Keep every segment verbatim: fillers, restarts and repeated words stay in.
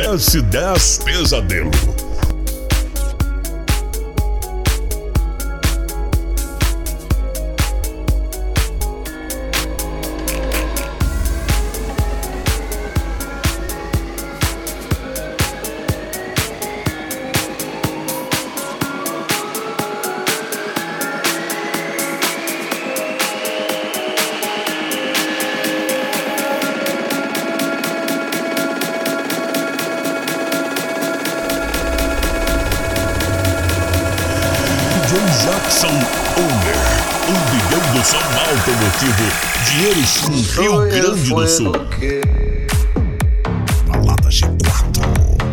S dez Pesadelo. D J Jackson Owner, um bilhão do som automotivo de Erechim, Rio Grande do Sul. Balada G quatro.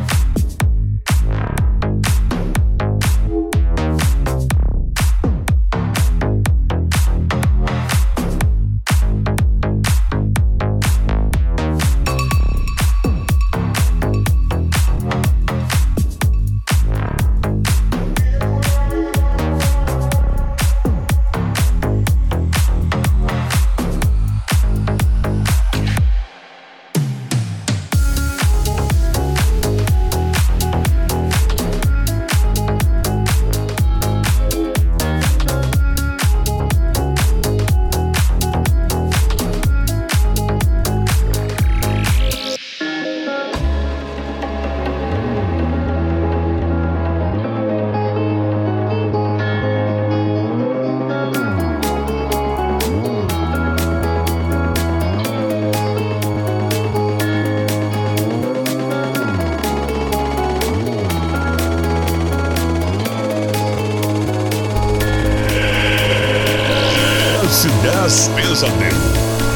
S dez Pesadelo.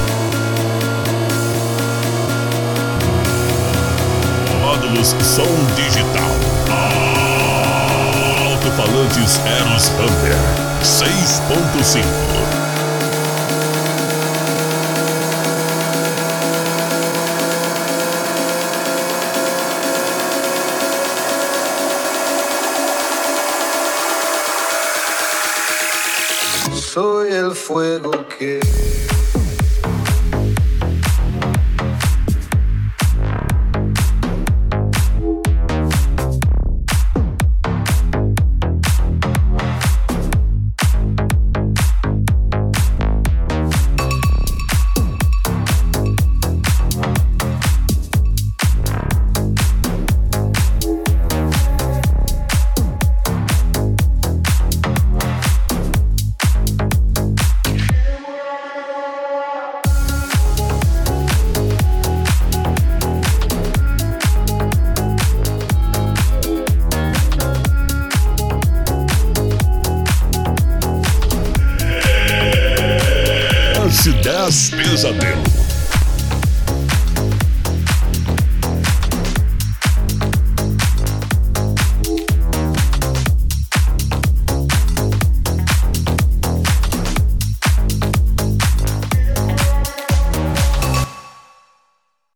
Módulos som digital. Alto-falantes Eros Hunter seis ponto cinco. Soy el fuego que S dez Pesadelo.